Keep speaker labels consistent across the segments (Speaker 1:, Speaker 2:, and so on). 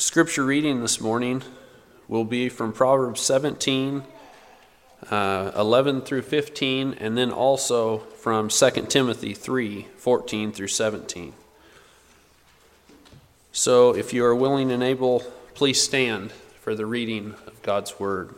Speaker 1: Scripture reading this morning will be from Proverbs 17, 11 through 15, and then also from 2 Timothy 3, 14 through 17. So if you are willing and able, please stand for the reading of God's Word.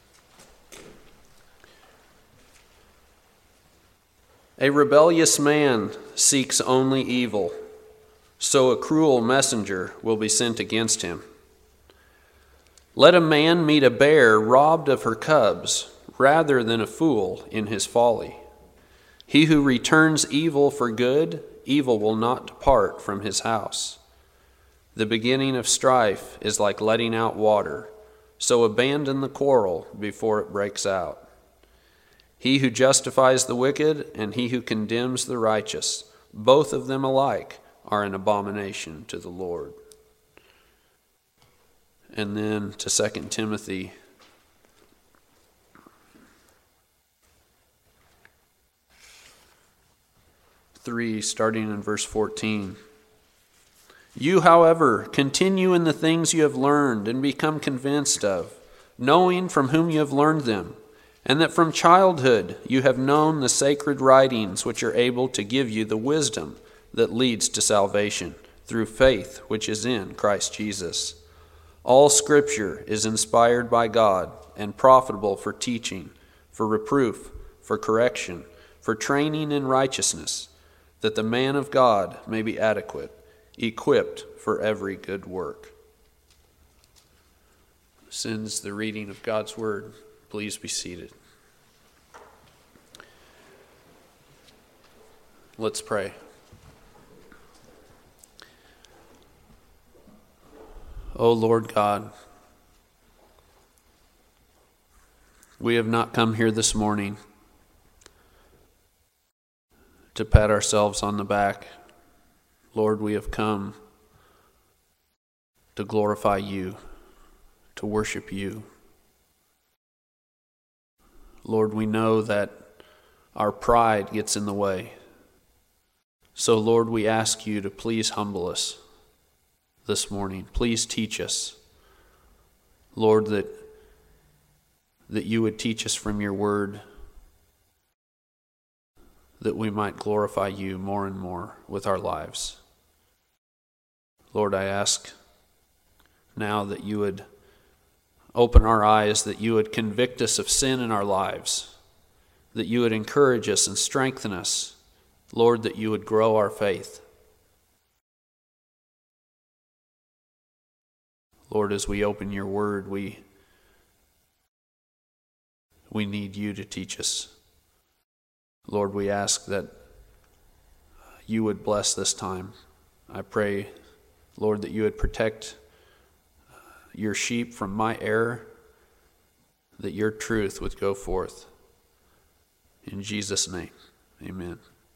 Speaker 1: A rebellious man seeks only evil, so a cruel messenger will be sent against him. Let a man meet a bear robbed of her cubs, rather than a fool in his folly. He who returns evil for good, evil will not depart from his house. The beginning of strife is like letting out water, so abandon the quarrel before it breaks out. He who justifies the wicked and he who condemns the righteous, both of them alike, are an abomination to the Lord. And then to 2 Timothy 3, starting in verse 14. You, however, continue in the things you have learned and become convinced of, knowing from whom you have learned them, and that from childhood you have known the sacred writings which are able to give you the wisdom that leads to salvation through faith which is in Christ Jesus. All Scripture is inspired by God and profitable for teaching, for reproof, for correction, for training in righteousness, that the man of God may be adequate, equipped for every good work. This ends the reading of God's Word. Please be seated. Let's pray. O Lord God, we have not come here this morning to pat ourselves on the back. Lord, we have come to glorify you, to worship you. Lord, we know that our pride gets in the way. So, Lord, we ask you to please humble us this morning. Please teach us. Lord, that you would teach us from your word, that we might glorify you more and more with our lives. Lord, I ask now that you would open our eyes, that you would convict us of sin in our lives, that you would encourage us and strengthen us. Lord, that you would grow our faith. Lord, as we open your word, we need you to teach us. Lord, we ask that you would bless this time. I pray, Lord, that you would protect your sheep from my error, that your truth would go forth. In Jesus' name, amen.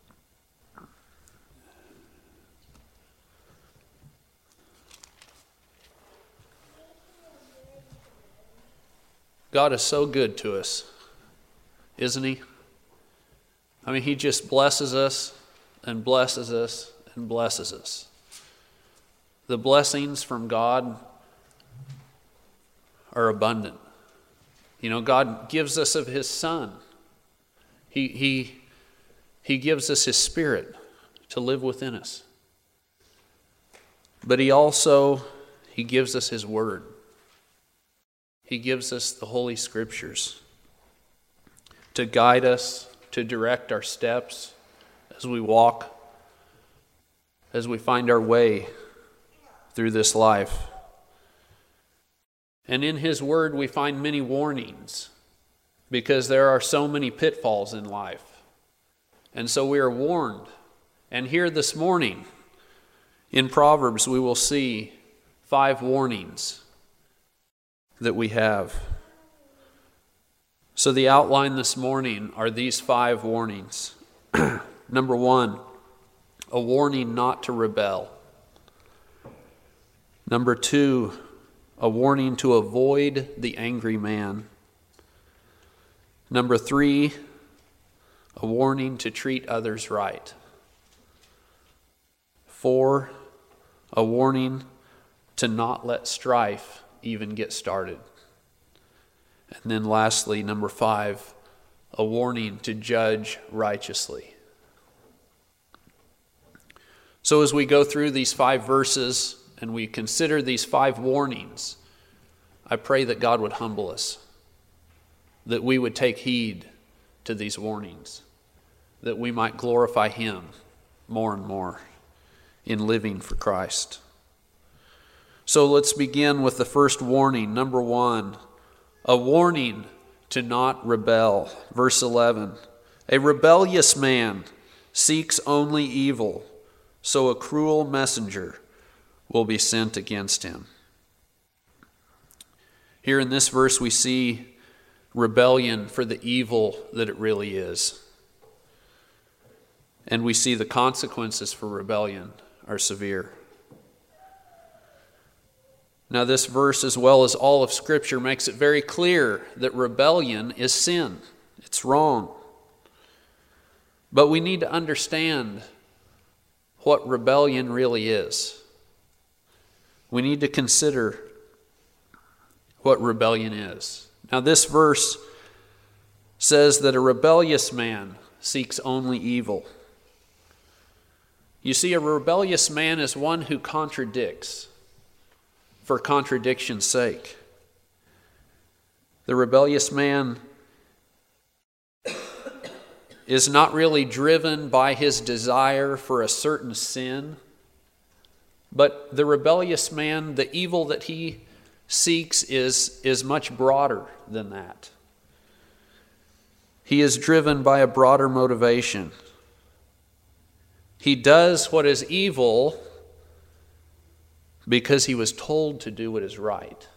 Speaker 1: God is so good to us, isn't he? I mean, he just blesses us and blesses us and blesses us. The blessings from God are abundant. You know, God gives us of his Son. He gives us his Spirit to live within us. But he gives us his Word. He gives us the Holy Scriptures to guide us, to direct our steps as we walk, as we find our way through this life. And in his word we find many warnings, because there are so many pitfalls in life. And so we are warned. And here this morning in Proverbs we will see 5 warnings that we have. So the outline this morning are these 5 warnings. Number 1, a warning not to rebel. Number 2, a warning to avoid the angry man. Number 3, a warning to treat others right. 4, a warning to not let strife even get started. And then lastly, number 5, a warning to judge righteously. So as we go through these 5 verses and we consider these 5 warnings, I pray that God would humble us, that we would take heed to these warnings, that we might glorify Him more and more in living for Christ. So let's begin with the first warning. Number 1, a warning to not rebel. Verse 11, a rebellious man seeks only evil, so a cruel messenger will be sent against him. Here in this verse we see rebellion for the evil that it really is. And we see the consequences for rebellion are severe. Now this verse, as well as all of Scripture, makes it very clear that rebellion is sin. It's wrong. But we need to understand what rebellion really is. We need to consider what rebellion is. Now this verse says that a rebellious man seeks only evil. You see, a rebellious man is one who contradicts for contradiction's sake. The rebellious man is not really driven by his desire for a certain sin, but the rebellious man, the evil that he seeks is much broader than that. He is driven by a broader motivation. He does what is evil because he was told to do what is right.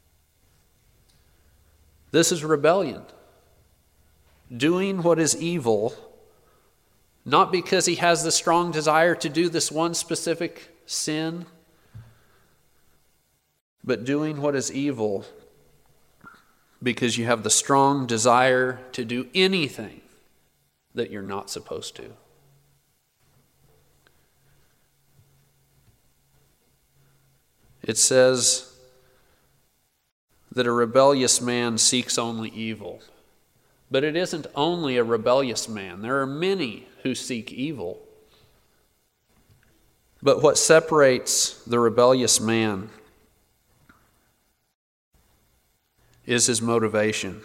Speaker 1: This is rebellion. Doing what is evil, not because he has the strong desire to do this one specific sin, but doing what is evil because you have the strong desire to do anything that you're not supposed to. It says that a rebellious man seeks only evil. But it isn't only a rebellious man. There are many who seek evil. But what separates the rebellious man is his motivation.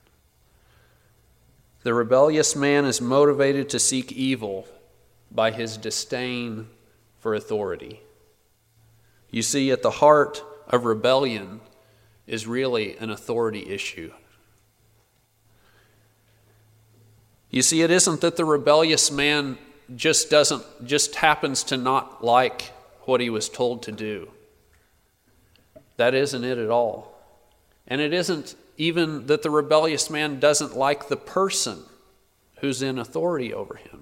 Speaker 1: The rebellious man is motivated to seek evil by his disdain for authority. You see, at the heart of rebellion is really an authority issue. You see, it isn't that the rebellious man just happens to not like what he was told to do. That isn't it at all. And it isn't even that the rebellious man doesn't like the person who's in authority over him.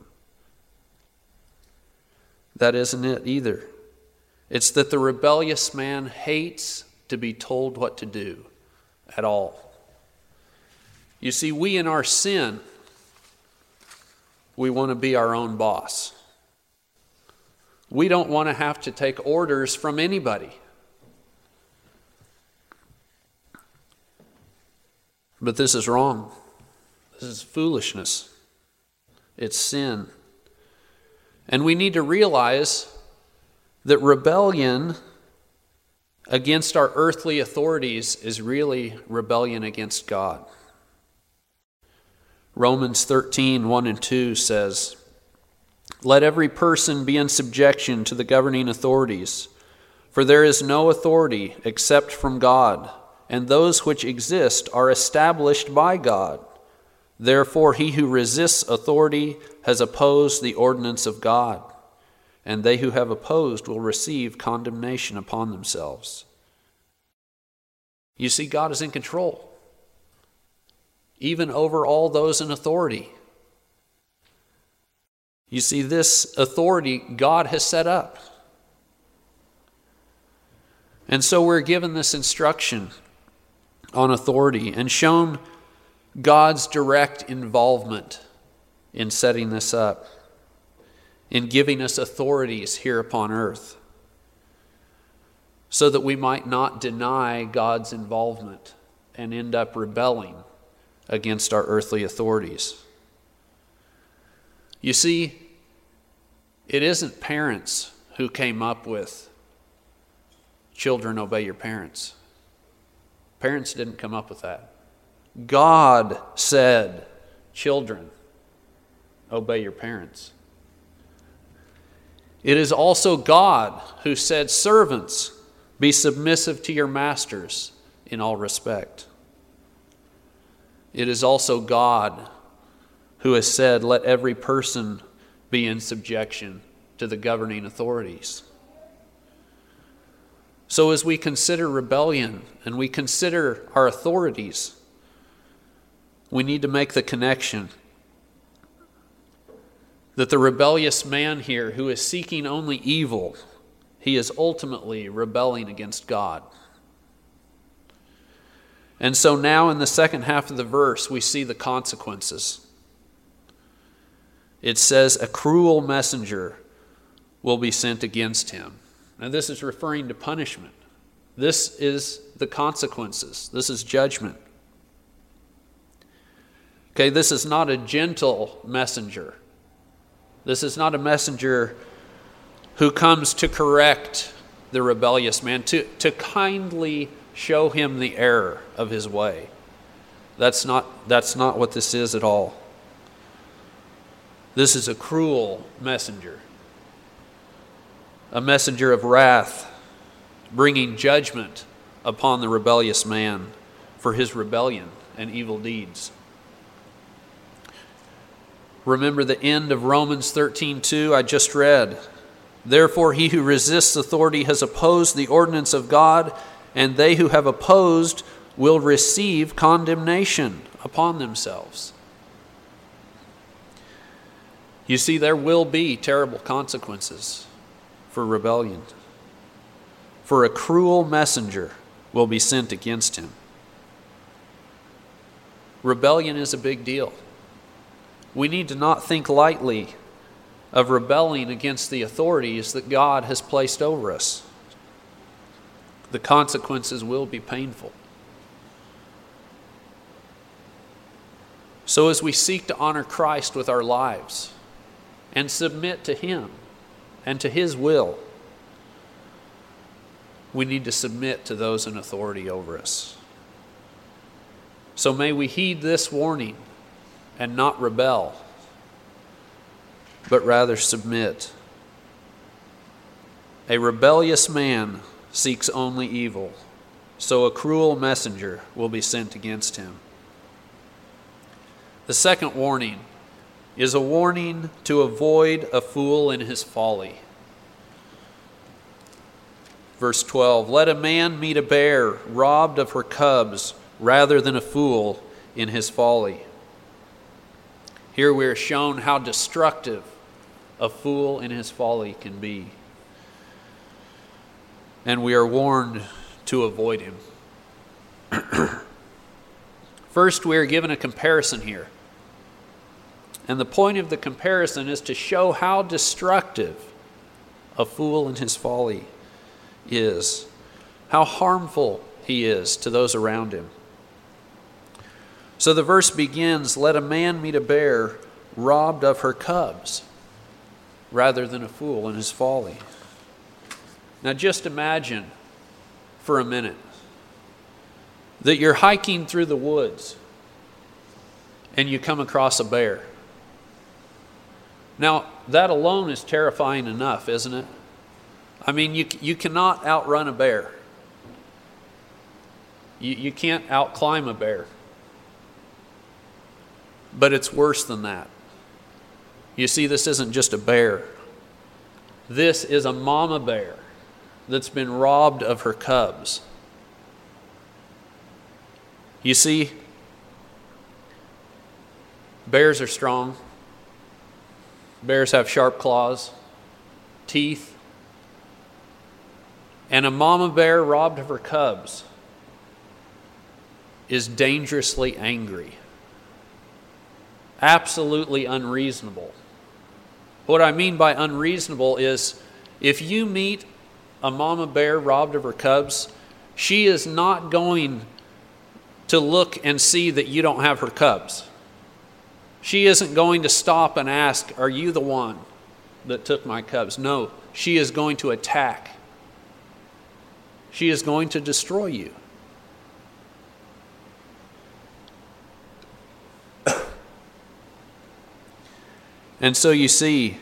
Speaker 1: That isn't it either. It's that the rebellious man hates to be told what to do at all. You see, we in our sin, we want to be our own boss. We don't want to have to take orders from anybody. But this is wrong. This is foolishness. It's sin. And we need to realize that rebellion against our earthly authorities is really rebellion against God. Romans 13, 1 and 2 says, "Let every person be in subjection to the governing authorities, for there is no authority except from God, and those which exist are established by God. Therefore he who resists authority has opposed the ordinance of God, and they who have opposed will receive condemnation upon themselves." You see, God is in control, even over all those in authority. You see, this authority God has set up. And so we're given this instruction on authority and shown God's direct involvement in setting this up, in giving us authorities here upon earth. so that we might not deny God's involvement and end up rebelling against our earthly authorities. You see, it isn't parents who came up with children obey your parents. Parents didn't come up with that. God said, children, obey your parents. It is also God who said, servants, be submissive to your masters in all respect. It is also God who has said, let every person be in subjection to the governing authorities. So as we consider rebellion and we consider our authorities, we need to make the connection that the rebellious man here who is seeking only evil, he is ultimately rebelling against God. And so now in the second half of the verse, we see the consequences. It says, a cruel messenger will be sent against him. Now this is referring to punishment. This is the consequences. This is judgment. Okay, this is not a gentle messenger. This is not a messenger who comes to correct the rebellious man, to kindly show him the error of his way. That's not what this is at all. This is a cruel messenger. A messenger of wrath, bringing judgment upon the rebellious man for his rebellion and evil deeds. Remember the end of Romans 13:2 I just read. Therefore he who resists authority has opposed the ordinance of God, and they who have opposed will receive condemnation upon themselves. You see, there will be terrible consequences for rebellion. For a cruel messenger will be sent against him. Rebellion is a big deal. We need to not think lightly of rebelling against the authorities that God has placed over us. The consequences will be painful. So as we seek to honor Christ with our lives and submit to Him and to His will, we need to submit to those in authority over us. So may we heed this warning and not rebel, but rather submit. A rebellious man seeks only evil, so a cruel messenger will be sent against him. The second warning is a warning to avoid a fool in his folly. Verse 12, let a man meet a bear robbed of her cubs rather than a fool in his folly. Here we are shown how destructive a fool in his folly can be. And we are warned to avoid him. First, we are given a comparison here. And the point of the comparison is to show how destructive a fool in his folly is, how harmful he is to those around him. So the verse begins, let a man meet a bear robbed of her cubs rather than a fool in his folly. Now just imagine for a minute that you're hiking through the woods and you come across a bear. Now that alone is terrifying enough, isn't it? I mean, you cannot outrun a bear. You can't outclimb a bear. But it's worse than that. You see, this isn't just a bear. This is a mama bear that's been robbed of her cubs. You see, bears are strong. Bears have sharp claws, teeth. And a mama bear robbed of her cubs is dangerously angry. Absolutely unreasonable. What I mean by unreasonable is if you meet a mama bear robbed of her cubs, she is not going to look and see that you don't have her cubs. She isn't going to stop and ask, are you the one that took my cubs? No, she is going to attack. She is going to destroy you. And so you see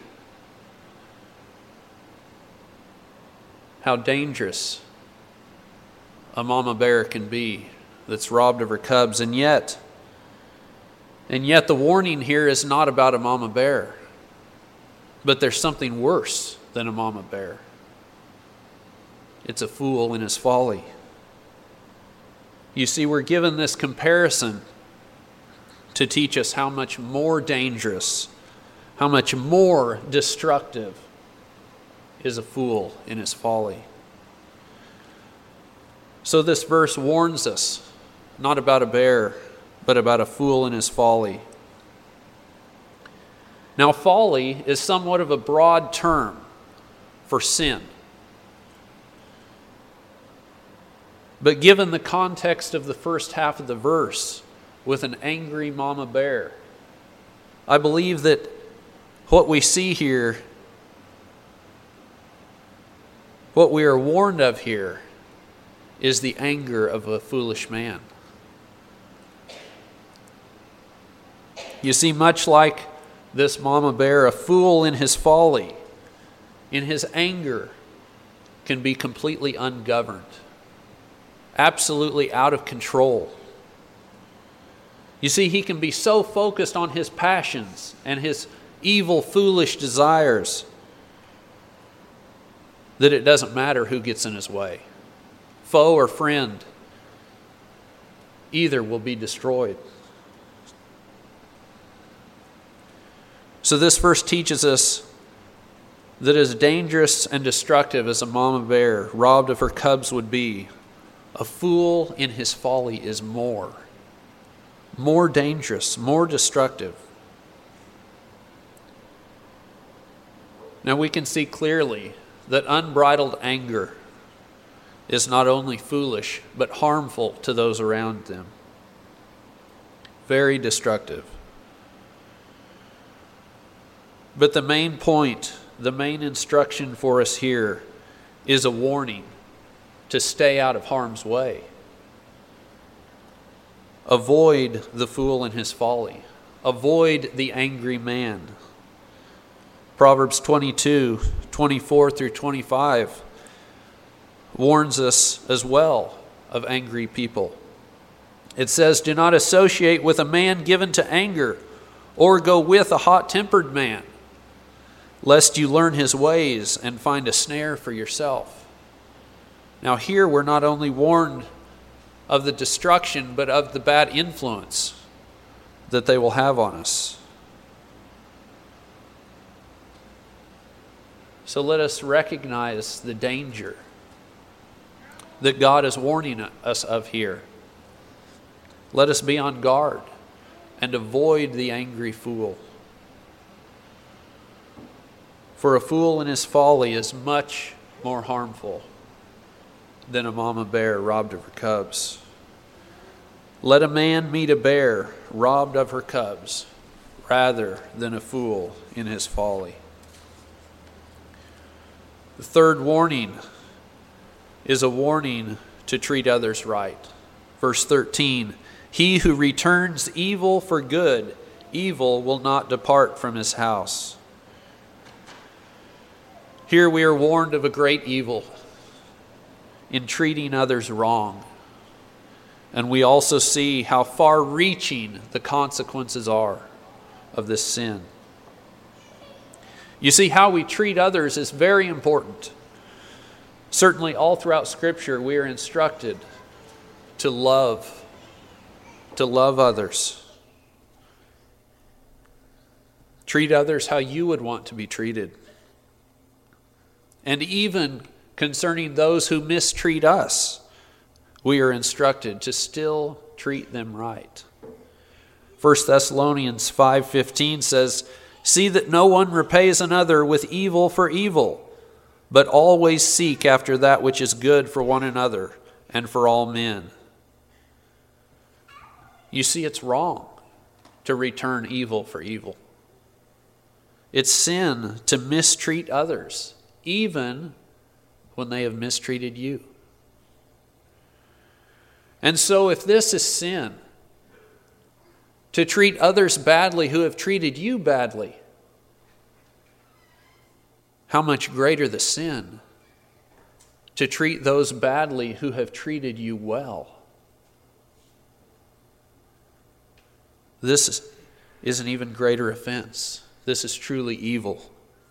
Speaker 1: how dangerous a mama bear can be that's robbed of her cubs. And yet the warning here is not about a mama bear, but there's something worse than a mama bear. It's a fool in his folly. You see, we're given this comparison to teach us how much more dangerous, how much more destructive is a fool in his folly. So this verse warns us not about a bear, but about a fool in his folly. Now, folly is somewhat of a broad term for sin. But given the context of the first half of the verse with an angry mama bear, I believe that what we see here, what we are warned of here, is the anger of a foolish man. You see, much like this mama bear, a fool in his folly, in his anger, can be completely ungoverned, absolutely out of control. You see, he can be so focused on his passions and his evil, foolish desires that it doesn't matter who gets in his way. Foe or friend, either will be destroyed. So this verse teaches us that as dangerous and destructive as a mama bear robbed of her cubs would be, a fool in his folly is more dangerous, more destructive. Now we can see clearly that unbridled anger is not only foolish, but harmful to those around them. Very destructive. But the main point, the main instruction for us here is a warning to stay out of harm's way. Avoid the fool in his folly. Avoid the angry man. Proverbs 22:24 through 25 warns us as well of angry people. It says, "Do not associate with a man given to anger, or go with a hot-tempered man, lest you learn his ways and find a snare for yourself." Now here we're not only warned of the destruction, but of the bad influence that they will have on us. So let us recognize the danger that God is warning us of here. Let us be on guard and avoid the angry fool. For a fool in his folly is much more harmful than a mama bear robbed of her cubs. Let a man meet a bear robbed of her cubs rather than a fool in his folly. The third warning is a warning to treat others right. Verse 13, "He who returns evil for good, evil will not depart from his house." Here we are warned of a great evil in treating others wrong. And we also see how far-reaching the consequences are of this sin. You see, how we treat others is very important. Certainly all throughout Scripture we are instructed to love others. Treat others how you would want to be treated. And even concerning those who mistreat us, we are instructed to still treat them right. 1 Thessalonians 5:15 says, "See that no one repays another with evil for evil, but always seek after that which is good for one another and for all men. You see, it's wrong to return evil for evil. It's sin to mistreat others, even when they have mistreated you. And so if this is sin, to treat others badly who have treated you badly, how much greater the sin to treat those badly who have treated you well. This is an even greater offense. This is truly evil.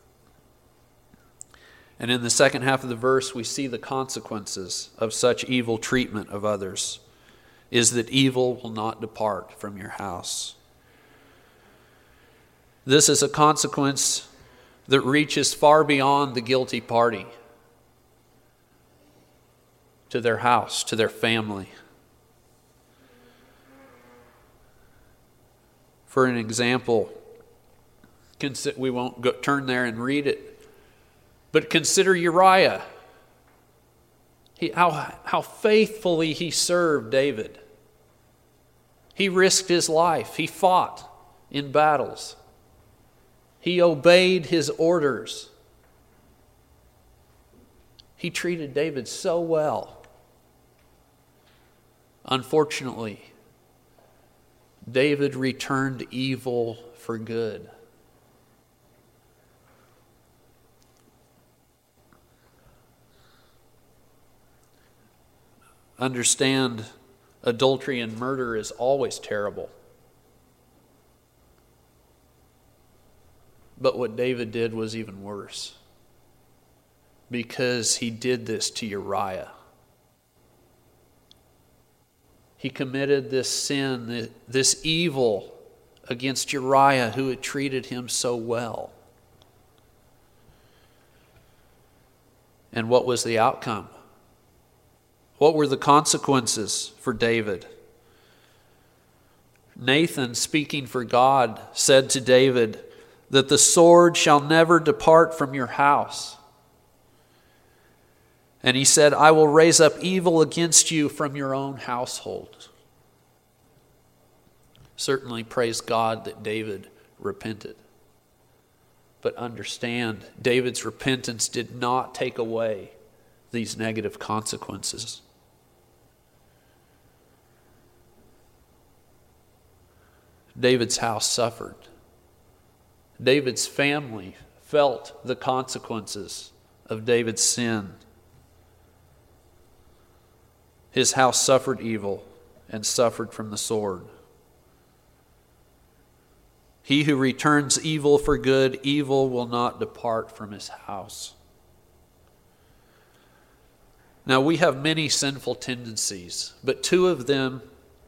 Speaker 1: And in the second half of the verse, we see the consequences of such evil treatment of others is that evil will not depart from your house. This is a consequence that reaches far beyond the guilty party, to their house, to their family. For an example, we won't turn there and read it, but consider Uriah. How faithfully he served David. He risked his life. He fought in battles. He obeyed his orders. He treated David so well. Unfortunately, David returned evil for good. Understand, adultery and murder is always terrible. But what David did was even worse, because he did this to Uriah. He committed this sin, this evil against Uriah, who had treated him so well. And what was the outcome? What were the consequences for David? Nathan, speaking for God, said to David that the sword shall never depart from your house. And he said, I will raise up evil against you from your own household. Certainly, praise God that David repented. But understand, David's repentance did not take away these negative consequences. David's house suffered. David's family felt the consequences of David's sin. His house suffered evil and suffered from the sword. He who returns evil for good, evil will not depart from his house. Now, we have many sinful tendencies, but two of them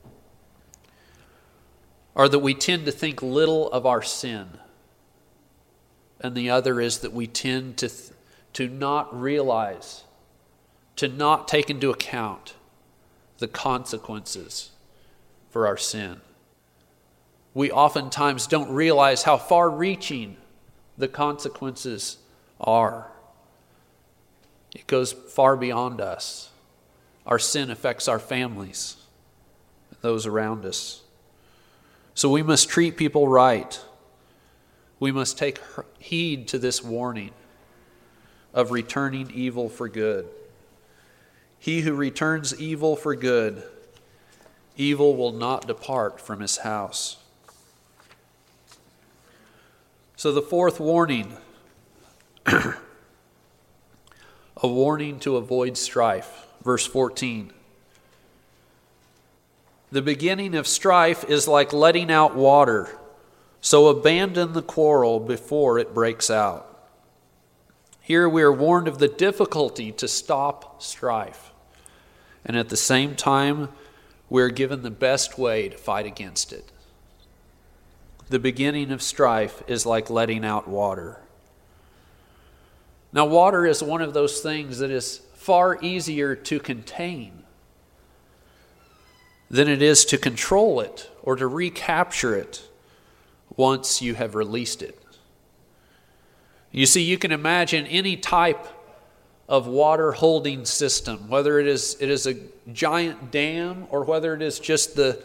Speaker 1: are that we tend to think little of our sin, and the other is that we tend to not realize, to not take into account the consequences for our sin. We oftentimes don't realize how far-reaching the consequences are. It goes far beyond us. Our sin affects our families, those around us. So we must treat people right. We must take heed to this warning of returning evil for good. He who returns evil for good, evil will not depart from his house. So the fourth warning, a warning to avoid strife. Verse 14. The beginning of strife is like letting out water, so abandon the quarrel before it breaks out. Here we are warned of the difficulty to stop strife, and at the same time, we are given the best way to fight against it. The beginning of strife is like letting out water. Now, water is one of those things that is far easier to contain than it is to control it or to recapture it once you have released it. You see, you can imagine any type of water holding system, whether it is a giant dam or whether it is just the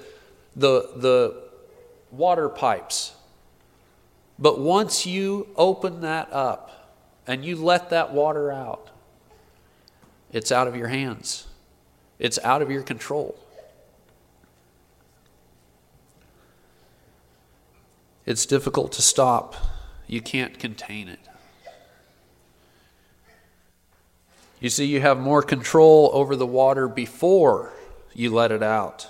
Speaker 1: water pipes. But once you open that up and you let that water out, it's out of your hands. It's out of your control. It's difficult to stop. You can't contain it. You see, you have more control over the water before you let it out.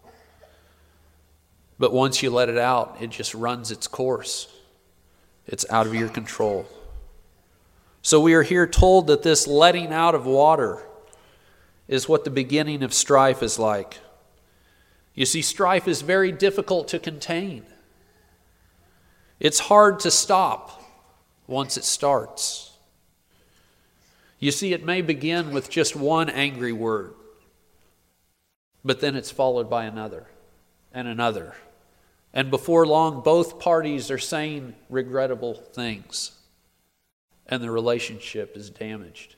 Speaker 1: But once you let it out, it just runs its course. It's out of your control. So we are here told that this letting out of water is what the beginning of strife is like. You see, strife is very difficult to contain. It's hard to stop once it starts. You see, it may begin with just one angry word, but then it's followed by another and another. And before long, both parties are saying regrettable things, and the relationship is damaged.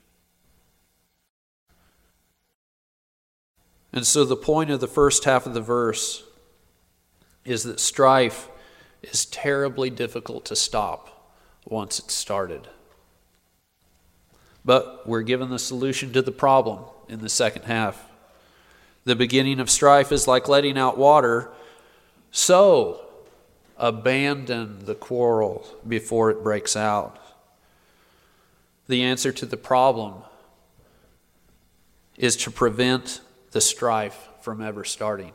Speaker 1: And so the point of the first half of the verse is that strife is terribly difficult to stop once it's started. But we're given the solution to the problem in the second half. The beginning of strife is like letting out water, so abandon the quarrel before it breaks out. The answer to the problem is to prevent the strife from ever starting.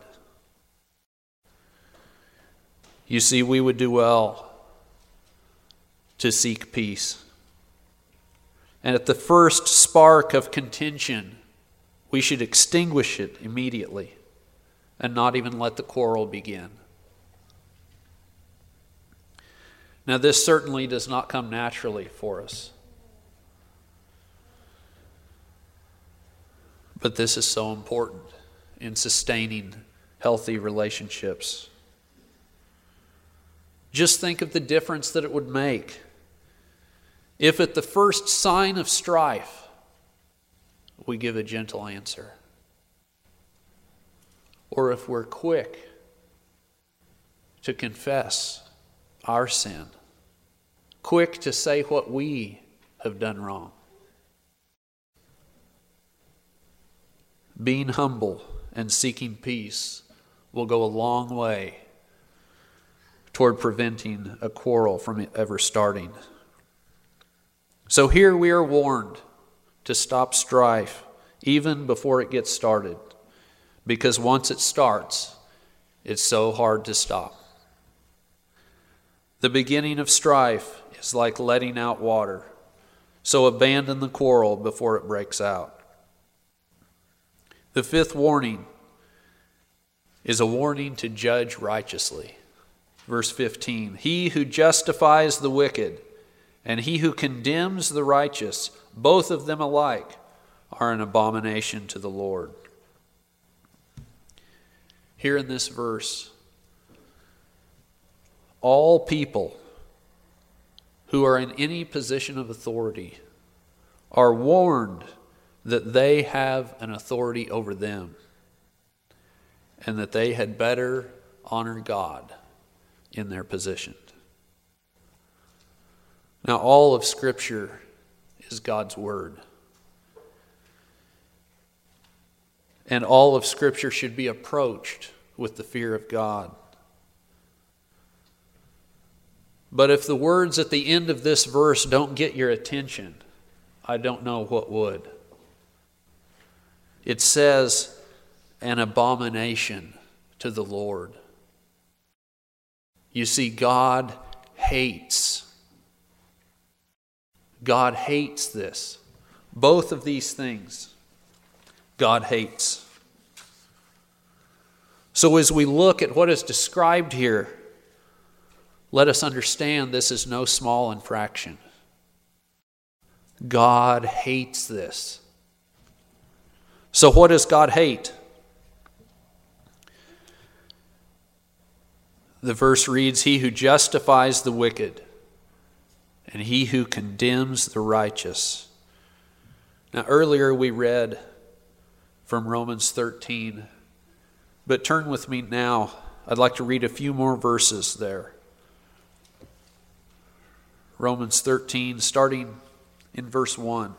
Speaker 1: You see, we would do well to seek peace. And at the first spark of contention, we should extinguish it immediately and not even let the quarrel begin. Now, this certainly does not come naturally for us. But this is so important in sustaining healthy relationships. Just think of the difference that it would make if at the first sign of strife, we give a gentle answer. Or if we're quick to confess our sin, quick to say what we have done wrong. Being humble and seeking peace will go a long way toward preventing a quarrel from ever starting. So here we are warned to stop strife even before it gets started, because once it starts, it's so hard to stop. The beginning of strife is like letting out water, so abandon the quarrel before it breaks out. The fifth warning is a warning to judge righteously. Verse 15, he who justifies the wicked and he who condemns the righteous, both of them alike, are an abomination to the Lord. Here in this verse, all people who are in any position of authority are warned that they have an authority over them and that they had better honor God in their position. Now, all of Scripture is God's Word. And all of Scripture should be approached with the fear of God. But if the words at the end of this verse don't get your attention, I don't know what would. It says, an abomination to the Lord. You see, God hates this. Both of these things, God hates. So as we look at what is described here, let us understand this is no small infraction. God hates this. So what does God hate? The verse reads, he who justifies the wicked and he who condemns the righteous. Now, earlier we read from Romans 13, but turn with me now. I'd like to read a few more verses there. Romans 13, starting in verse 1.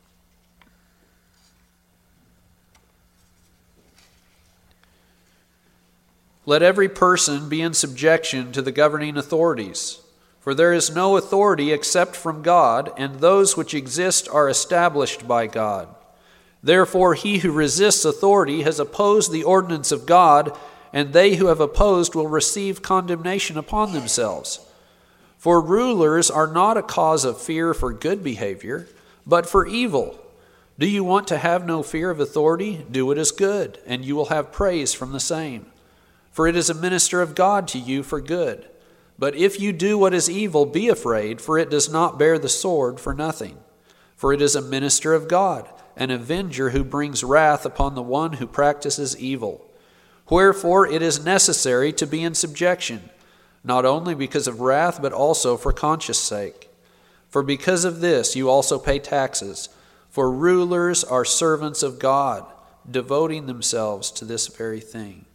Speaker 1: Let every person be in subjection to the governing authorities, for there is no authority except from God, and those which exist are established by God. Therefore he who resists authority has opposed the ordinance of God, and they who have opposed will receive condemnation upon themselves. For rulers are not a cause of fear for good behavior, but for evil. Do you want to have no fear of authority? Do what is good, and you will have praise from the same. For it is a minister of God to you for good. But if you do what is evil, be afraid, for it does not bear the sword for nothing. For it is a minister of God, an avenger who brings wrath upon the one who practices evil. Wherefore it is necessary to be in subjection, not only because of wrath, but also for conscience sake. For because of this you also pay taxes, for rulers are servants of God, devoting themselves to this very thing.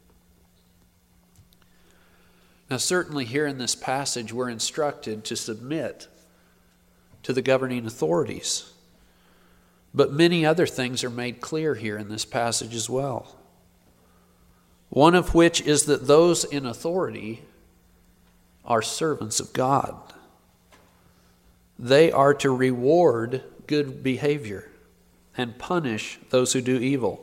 Speaker 1: Now, certainly here in this passage, we're instructed to submit to the governing authorities. But many other things are made clear here in this passage as well. One of which is that those in authority are servants of God. They are to reward good behavior and punish those who do evil.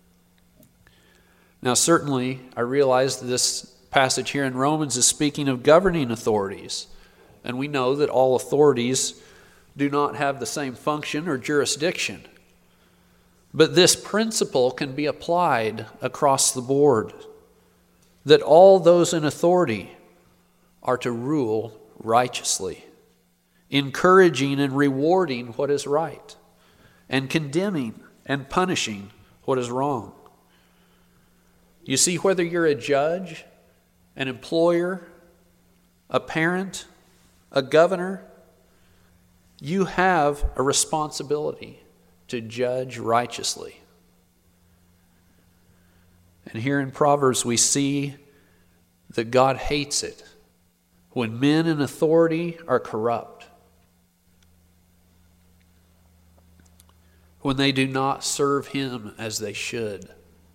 Speaker 1: Now, certainly, I realize that this passage here in Romans is speaking of governing authorities. And we know that all authorities do not have the same function or jurisdiction. But this principle can be applied across the board, that all those in authority are to rule righteously, encouraging and rewarding what is right, and condemning and punishing what is wrong. You see, whether you're a judge, an employer, a parent, a governor, you have a responsibility to judge righteously. And here in Proverbs we see that God hates it when men in authority are corrupt, when they do not serve Him as they should,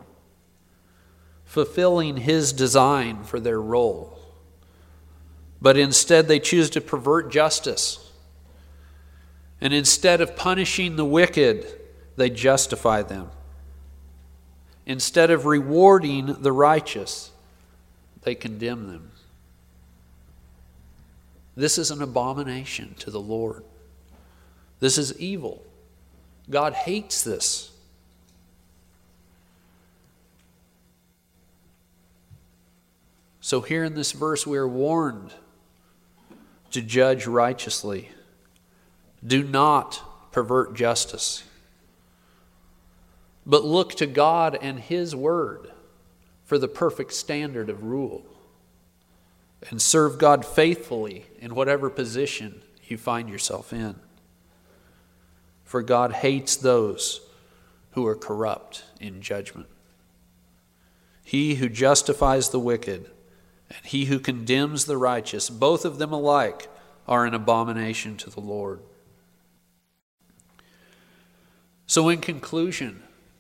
Speaker 1: fulfilling His design for their role. But instead they choose to pervert justice. And instead of punishing the wicked, they justify them. Instead of rewarding the righteous, they condemn them. This is an abomination to the Lord. This is evil. God hates this. So here in this verse we are warned to judge righteously. Do not pervert justice, but look to God and His Word for the perfect standard of rule, and serve God faithfully in whatever position you find yourself in. For God hates those who are corrupt in judgment. He who justifies the wicked and he who condemns the righteous, both of them alike are an abomination to the Lord. So in conclusion,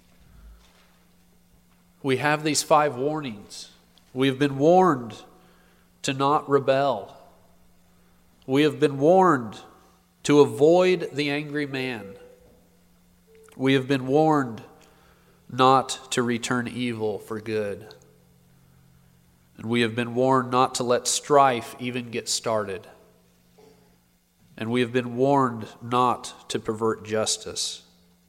Speaker 1: we have these 5 warnings. We have been warned to not rebel. We have been warned to avoid the angry man. We have been warned not to return evil for good. And we have been warned not to let strife even get started. And we have been warned not to pervert justice.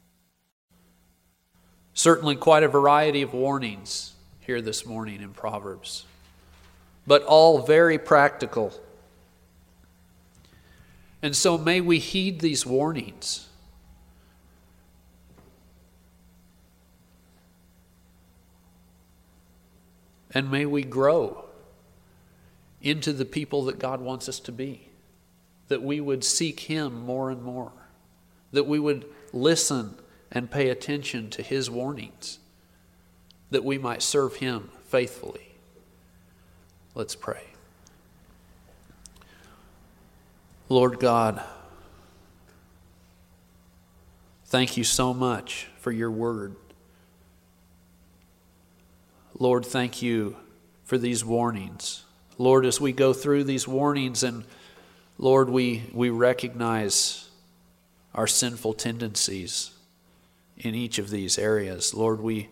Speaker 1: Certainly quite a variety of warnings here this morning in Proverbs, but all very practical. And so may we heed these warnings. And may we grow into the people that God wants us to be. That we would seek Him more and more. That we would listen and pay attention to his warnings, that we might serve him faithfully. Let's pray. Lord God, thank you so much for your word. Lord, thank you for these warnings. Lord, as we go through these warnings, and Lord, we recognize our sinful tendencies in each of these areas. Lord, we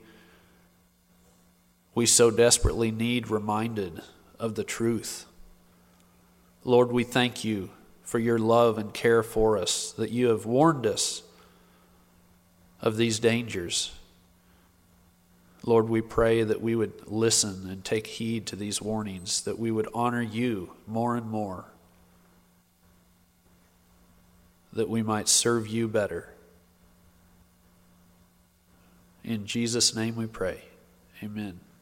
Speaker 1: so desperately need reminded of the truth. Lord, we thank you for your love and care for us, that you have warned us of these dangers. Lord, we pray that we would listen and take heed to these warnings, that we would honor you more and more, that we might serve you better. In Jesus' name we pray. Amen.